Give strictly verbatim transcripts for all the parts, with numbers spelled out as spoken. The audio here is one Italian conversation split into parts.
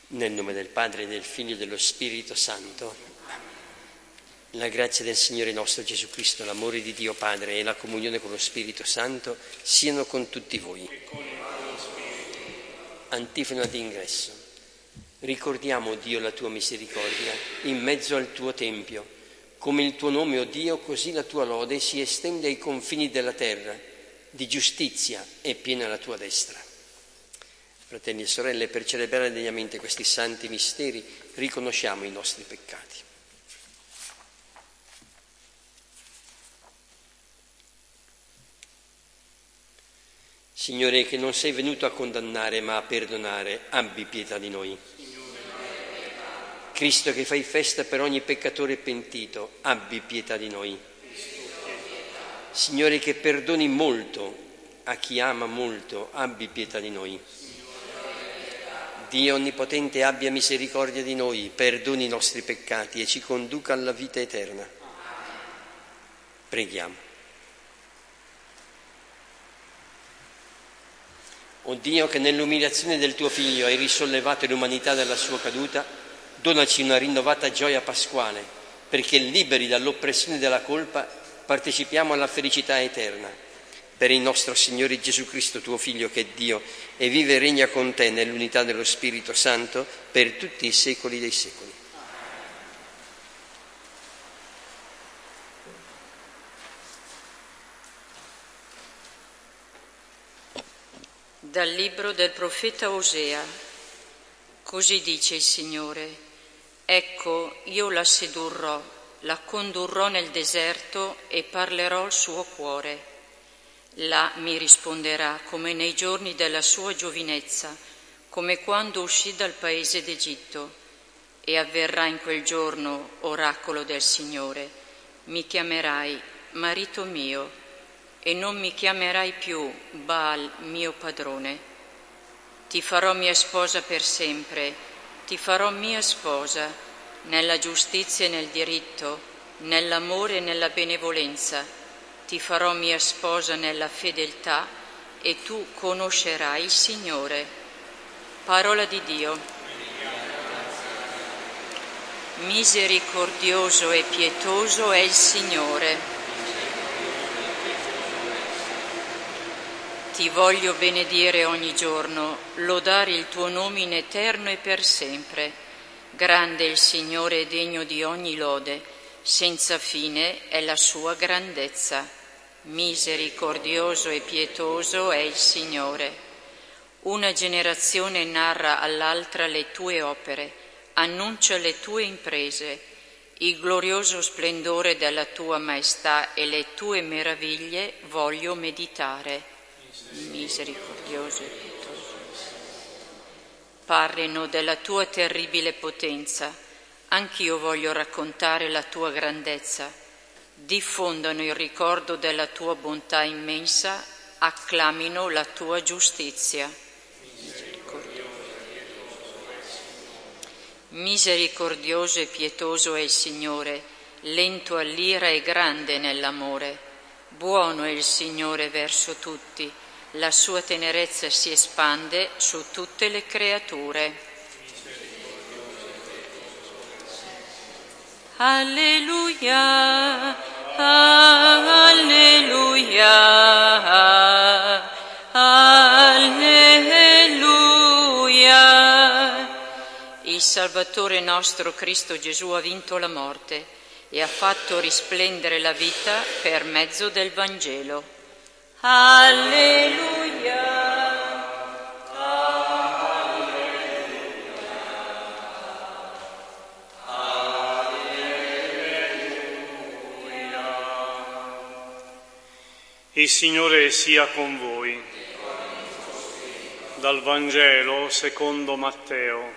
Nel nome del Padre, del Figlio e dello Spirito Santo. La grazia del Signore nostro Gesù Cristo, l'amore di Dio Padre e la comunione con lo Spirito Santo siano con tutti voi. Antifona d'ingresso. Ricordiamo, Dio, la tua misericordia in mezzo al tuo Tempio. Come il tuo nome, o Dio, così la tua lode si estende ai confini della terra. Di giustizia è piena la tua destra. Fratelli e sorelle, per celebrare degnamente questi santi misteri riconosciamo i nostri peccati. Signore, che non sei venuto a condannare ma a perdonare, abbi pietà di noi. Cristo, che fai festa per ogni peccatore pentito, abbi pietà di noi. Signore, che perdoni molto a chi ama molto, abbi pietà di noi. Dio Onnipotente abbia misericordia di noi, perdoni i nostri peccati e ci conduca alla vita eterna. Preghiamo. O Dio, che nell'umiliazione del tuo Figlio hai risollevato l'umanità dalla sua caduta, donaci una rinnovata gioia pasquale, perché liberi dall'oppressione della colpa partecipiamo alla felicità eterna. Per il nostro Signore Gesù Cristo, tuo Figlio, che è Dio, e vive e regna con te nell'unità dello Spirito Santo per tutti i secoli dei secoli. Dal libro del profeta Osea. Così dice il Signore: ecco, io la sedurrò, la condurrò nel deserto e parlerò al suo cuore. Là mi risponderà come nei giorni della sua giovinezza, come quando uscì dal paese d'Egitto. E avverrà in quel giorno, oracolo del Signore, mi chiamerai marito mio, e non mi chiamerai più Baal, mio padrone. Ti farò mia sposa per sempre, ti farò mia sposa, nella giustizia e nel diritto, nell'amore e nella benevolenza. Ti farò mia sposa nella fedeltà e tu conoscerai il Signore. Parola di Dio. Misericordioso e pietoso è il Signore. Ti voglio benedire ogni giorno, lodare il tuo nome in eterno e per sempre. Grande è il Signore e degno di ogni lode, senza fine è la sua grandezza. Misericordioso e pietoso è il Signore. Una generazione narra all'altra le tue opere, annuncia le tue imprese, il glorioso splendore della tua maestà e le tue meraviglie voglio meditare. Misericordioso e pietoso. Parlino della tua terribile potenza, anch'io voglio raccontare la tua grandezza. Diffondano il ricordo della tua bontà immensa, acclamino la tua giustizia. Misericordioso e pietoso è il Signore, lento all'ira e grande nell'amore. Buono è il Signore verso tutti, la sua tenerezza si espande su tutte le creature. Alleluia, alleluia, alleluia. Il Salvatore nostro Cristo Gesù ha vinto la morte e ha fatto risplendere la vita per mezzo del Vangelo. Alleluia. Il Signore sia con voi. Dal Vangelo secondo Matteo.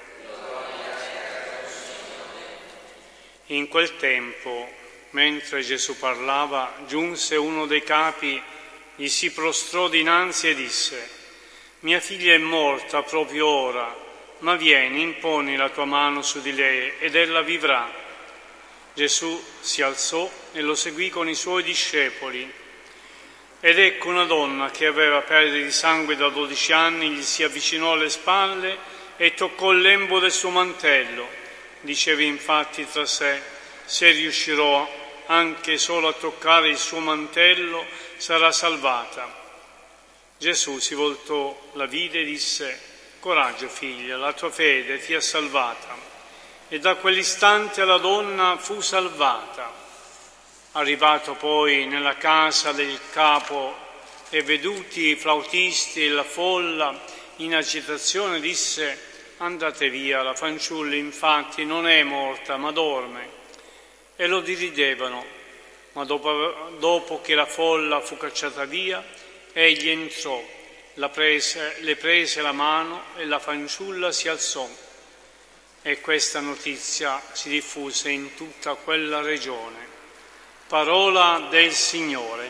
In quel tempo, mentre Gesù parlava, giunse uno dei capi, gli si prostrò dinanzi e disse: mia figlia è morta proprio ora, ma vieni, imponi la tua mano su di lei ed ella vivrà. Gesù si alzò e lo seguì con i suoi discepoli. Ed ecco una donna che aveva perdite di sangue da dodici anni gli si avvicinò alle spalle e toccò il lembo del suo mantello. Diceva infatti tra sé: se riuscirò anche solo a toccare il suo mantello, sarà salvata. Gesù si voltò, la vide e disse: coraggio figlia, la tua fede ti ha salvata. E da quell'istante la donna fu salvata. Arrivato poi nella casa del capo e veduti i flautisti e la folla in agitazione, disse: andate via, la fanciulla infatti non è morta ma dorme. E lo diridevano, ma dopo, dopo che la folla fu cacciata via, egli entrò, la prese, le prese la mano e la fanciulla si alzò. E questa notizia si diffuse in tutta quella regione. Parola del Signore.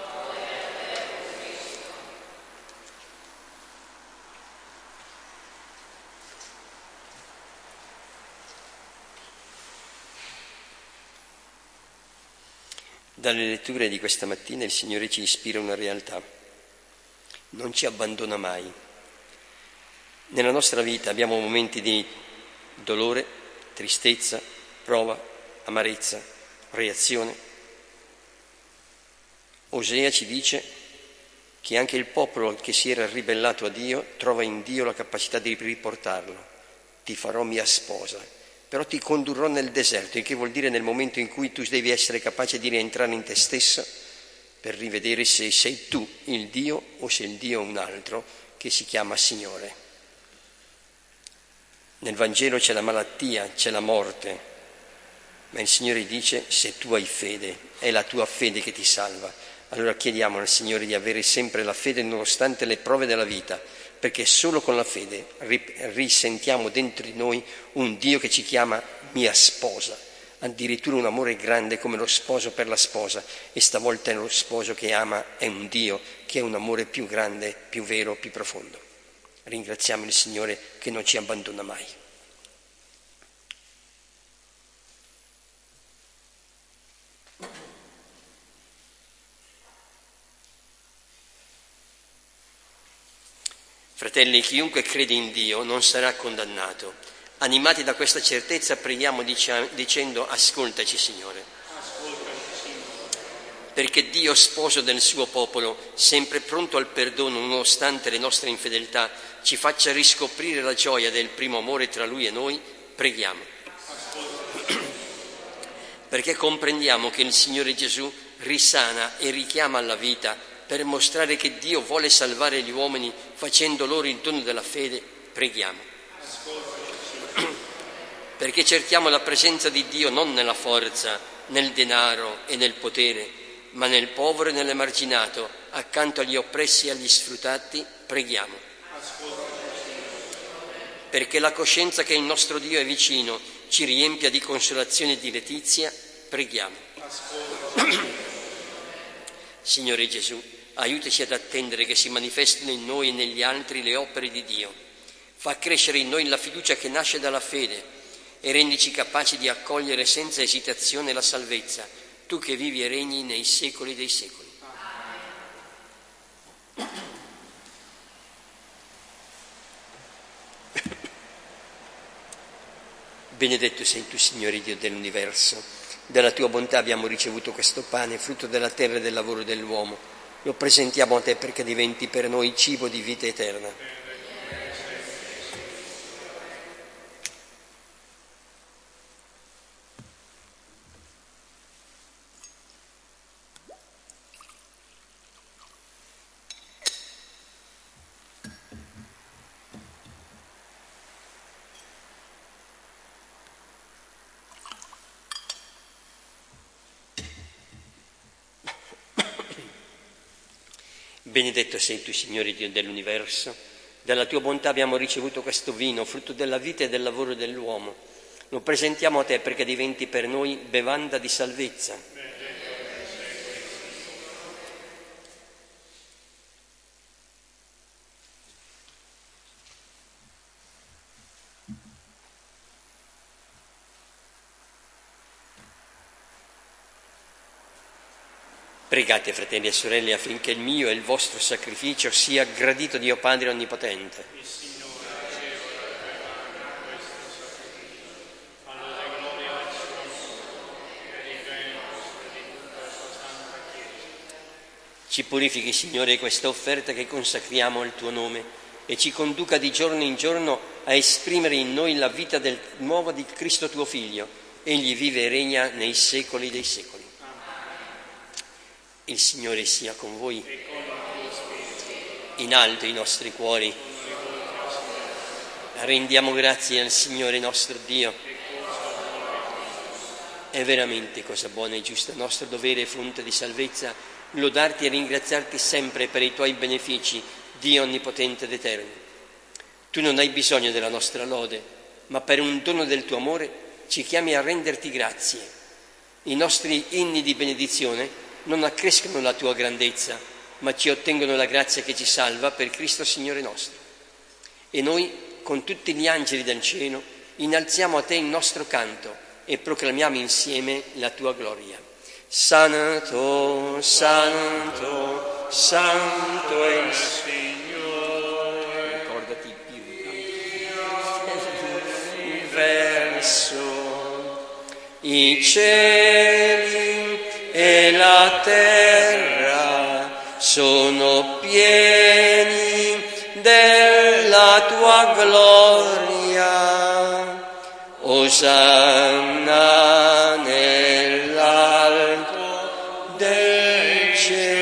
Dalle letture di questa mattina il Signore ci ispira una realtà. Non ci abbandona mai. Nella nostra vita abbiamo momenti di dolore, tristezza, prova, amarezza, reazione. Osea ci dice che anche il popolo che si era ribellato a Dio trova in Dio la capacità di riportarlo. Ti farò mia sposa, però ti condurrò nel deserto, il che vuol dire nel momento in cui tu devi essere capace di rientrare in te stessa per rivedere se sei tu il Dio o se il Dio è un altro che si chiama Signore. Nel Vangelo c'è la malattia, c'è la morte, ma il Signore dice: se tu hai fede, è la tua fede che ti salva. Allora chiediamo al Signore di avere sempre la fede nonostante le prove della vita, perché solo con la fede risentiamo dentro di noi un Dio che ci chiama mia sposa, addirittura un amore grande come lo sposo per la sposa, e stavolta è lo sposo che ama, è un Dio che ha un amore più grande, più vero, più profondo. Ringraziamo il Signore che non ci abbandona mai. Fratelli, chiunque crede in Dio non sarà condannato. Animati da questa certezza preghiamo dicendo: ascoltaci Signore. Ascoltaci, Signore. Perché Dio, sposo del suo popolo, sempre pronto al perdono nonostante le nostre infedeltà, ci faccia riscoprire la gioia del primo amore tra Lui e noi, preghiamo. Perché comprendiamo che il Signore Gesù risana e richiama alla vita per mostrare che Dio vuole salvare gli uomini facendo loro il dono della fede, preghiamo. Perché cerchiamo la presenza di Dio non nella forza, nel denaro e nel potere, ma nel povero e nell'emarginato, accanto agli oppressi e agli sfruttati, preghiamo. Perché la coscienza che il nostro Dio è vicino ci riempia di consolazione e di letizia, preghiamo. Signore Gesù, aiutaci ad attendere che si manifestino in noi e negli altri le opere di Dio. Fa crescere in noi la fiducia che nasce dalla fede e rendici capaci di accogliere senza esitazione la salvezza, tu che vivi e regni nei secoli dei secoli. Benedetto sei tu, Signore Dio dell'universo. Dalla tua bontà abbiamo ricevuto questo pane, frutto della terra e del lavoro dell'uomo. Lo presentiamo a te perché diventi per noi cibo di vita eterna. Benedetto sei tu, Signore Dio dell'universo. Dalla tua bontà abbiamo ricevuto questo vino, frutto della vita e del lavoro dell'uomo. Lo presentiamo a te perché diventi per noi bevanda di salvezza. Pregate, fratelli e sorelle, affinché il mio e il vostro sacrificio sia gradito Dio Padre Onnipotente. Ci purifichi, Signore, questa offerta che consacriamo al tuo nome e ci conduca di giorno in giorno a esprimere in noi la vita del nuovo di Cristo tuo Figlio. Egli vive e regna nei secoli dei secoli. Il Signore sia con voi. In alto i nostri cuori. Rendiamo grazie al Signore nostro Dio. È veramente cosa buona e giusta, nostro dovere e fonte di salvezza, lodarti e ringraziarti sempre per i tuoi benefici, Dio onnipotente ed eterno. Tu non hai bisogno della nostra lode, ma per un dono del tuo amore ci chiami a renderti grazie. I nostri inni di benedizione non accrescono la tua grandezza, ma ci ottengono la grazia che ci salva per Cristo Signore nostro. E noi, con tutti gli angeli del cielo, innalziamo a te il nostro canto e proclamiamo insieme la tua gloria. Santo, santo, santo è il Signore. Ricordati più dell'universo. I cieli e la terra sono pieni della tua gloria. Osanna nell'alto dei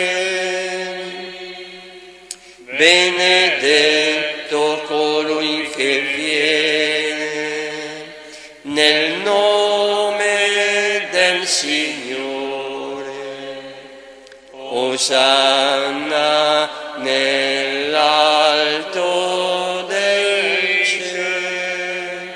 cieli. Benedetto colui che viene nel nome del Signore. Osanna nell'alto dei cieli.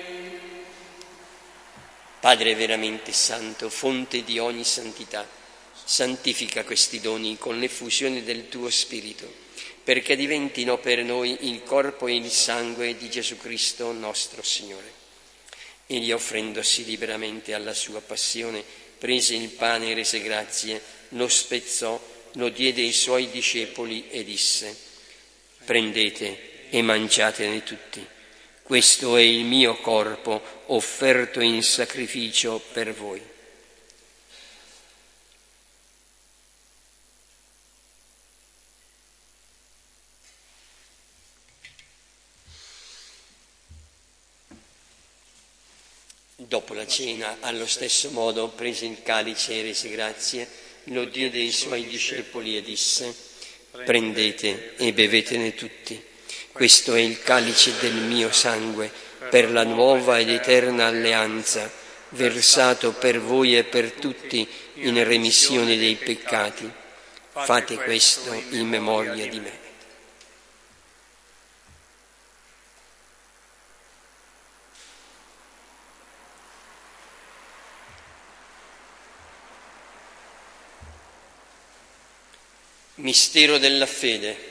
Padre veramente santo, fonte di ogni santità, santifica questi doni con l'effusione del tuo Spirito, perché diventino per noi il corpo e il sangue di Gesù Cristo nostro Signore. Egli, offrendosi liberamente alla sua passione, prese il pane e rese grazie, lo spezzò, lo diede ai suoi discepoli e disse: prendete e mangiatene tutti. Questo è il mio corpo offerto in sacrificio per voi. Dopo la cena, allo stesso modo, prese il calice e rese grazie, lo diede ai suoi discepoli e disse: prendete e bevetene tutti. Questo è il calice del mio sangue, per la nuova ed eterna alleanza, versato per voi e per tutti in remissione dei peccati. Fate questo in memoria di me. Mistero della fede.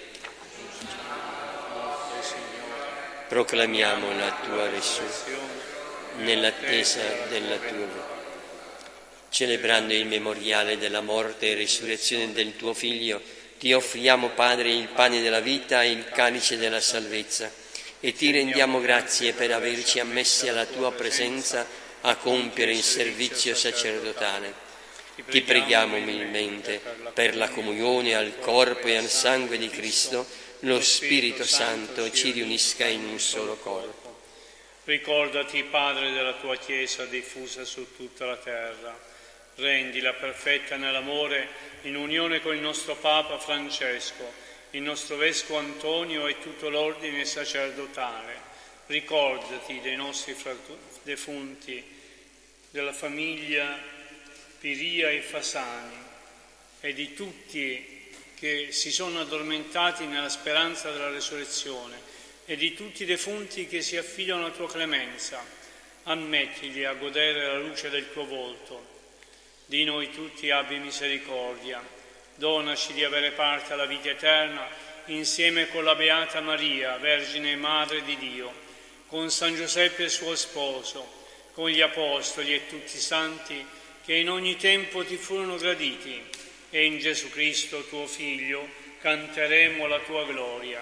Proclamiamo la tua resurrezione nell'attesa della tua venita. Celebrando il memoriale della morte e resurrezione del tuo Figlio, ti offriamo, Padre, il pane della vita e il calice della salvezza, e ti rendiamo grazie per averci ammessi alla tua presenza a compiere il servizio sacerdotale. Ti preghiamo umilmente per la comunione al corpo e al sangue di Cristo, lo Spirito Santo ci riunisca in un solo corpo. Ricordati, Padre, della tua Chiesa diffusa su tutta la terra. Rendila perfetta nell'amore, in unione con il nostro Papa Francesco, il nostro Vescovo Antonio e tutto l'ordine sacerdotale. Ricordati dei nostri defunti, della famiglia Piria e Fasani e di tutti che si sono addormentati nella speranza della resurrezione e di tutti i defunti che si affidano alla tua clemenza. Ammettili a godere la luce del tuo volto. Di noi tutti abbi misericordia. Donaci di avere parte alla vita eterna insieme con la Beata Maria, Vergine e Madre di Dio, con San Giuseppe suo sposo, con gli Apostoli e tutti i santi che in ogni tempo ti furono graditi, e in Gesù Cristo, tuo Figlio, canteremo la tua gloria.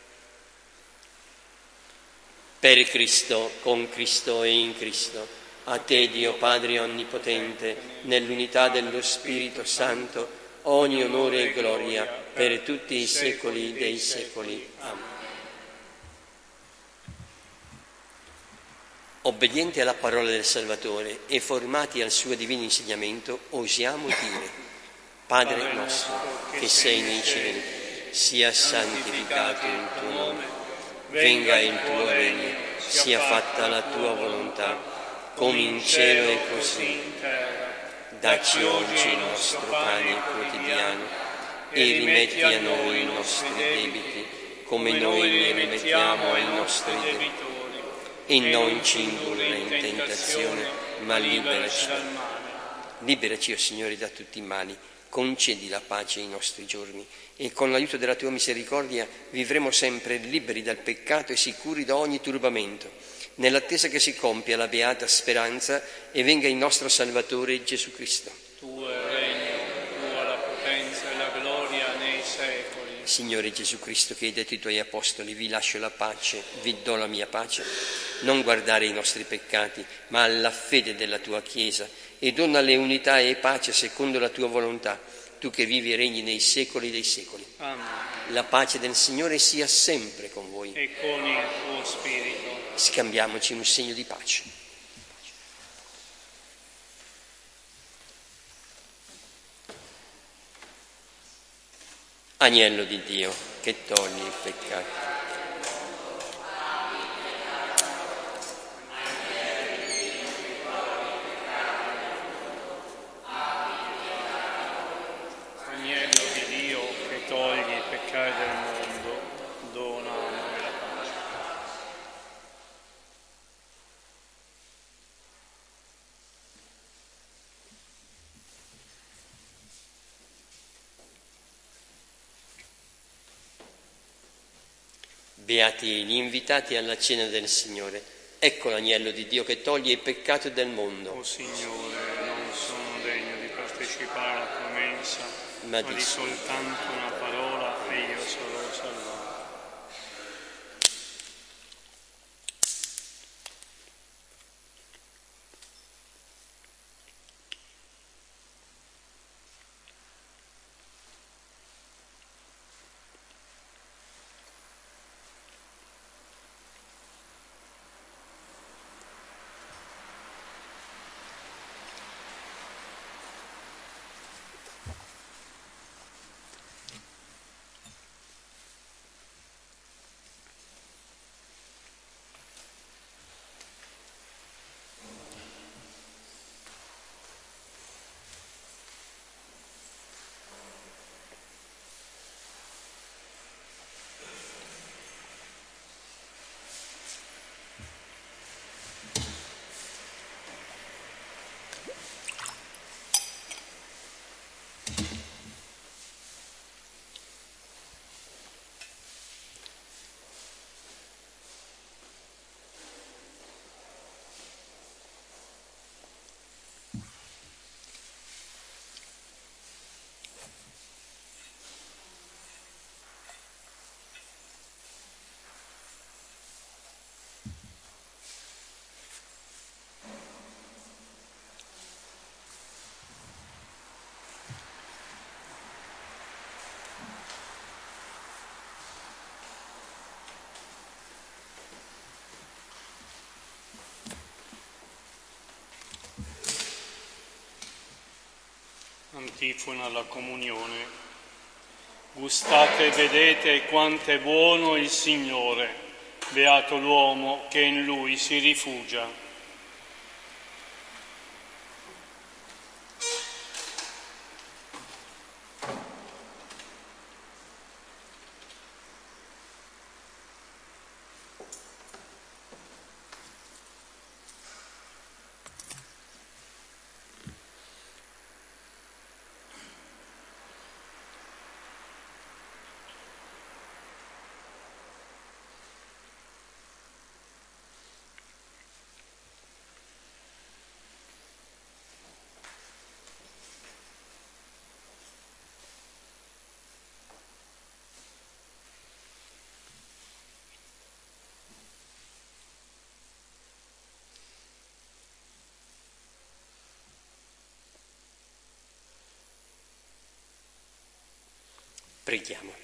Per Cristo, con Cristo e in Cristo, a te, Dio Padre Onnipotente, nell'unità dello Spirito Santo, ogni onore e gloria per tutti i secoli dei secoli. Amen. Obbedienti alla parola del Salvatore e formati al suo divino insegnamento, osiamo dire: Padre nostro, che sei nei cieli, sia santificato il tuo nome, venga il tuo regno, sia fatta la tua volontà, come in cielo e così in terra. Dacci oggi il nostro pane quotidiano e rimetti a noi i nostri debiti, come noi li rimettiamo ai nostri debitori. E non ci indurre in tentazione, ma liberaci dal male. Liberaci, o Signore, da tutti i mali, concedi la pace ai nostri giorni e con l'aiuto della tua misericordia vivremo sempre liberi dal peccato e sicuri da ogni turbamento, nell'attesa che si compia la beata speranza e venga il nostro Salvatore Gesù Cristo. Tuo è il regno, tua la potenza e la gloria nei secoli. Signore Gesù Cristo, che hai detto ai tuoi apostoli: vi lascio la pace, vi do la mia pace, non guardare i nostri peccati, ma alla fede della tua Chiesa, e donale unità e pace secondo la tua volontà, tu che vivi e regni nei secoli dei secoli. Amen. La pace del Signore sia sempre con voi. E con il tuo spirito. Scambiamoci un segno di pace. Agnello di Dio, che togli il peccato. Agnello di Dio, che togli i peccati del mondo, dona a noi la pace. Beati gli invitati alla cena del Signore. Ecco l'agnello di Dio che toglie il peccato del mondo. O Signore, non sono degno di partecipare alla tua mensa, ma, ma di soltanto una parola e io sarò salvato. Antifona alla comunione. Gustate e vedete quanto è buono il Signore, beato l'uomo che in Lui si rifugia. Preghiamo.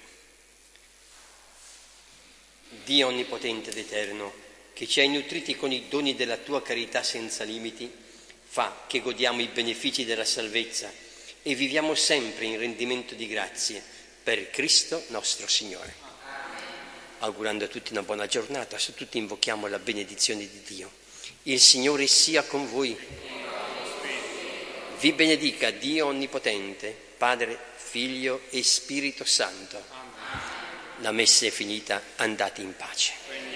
Dio onnipotente ed eterno, che ci hai nutriti con i doni della tua carità senza limiti, fa che godiamo i benefici della salvezza e viviamo sempre in rendimento di grazie per Cristo nostro Signore. Amen. Augurando a tutti una buona giornata, su tutti invochiamo la benedizione di Dio. Il Signore sia con voi. Vi benedica Dio onnipotente, Padre, Figlio e Spirito Santo. Amen. La messa è finita, andate in pace.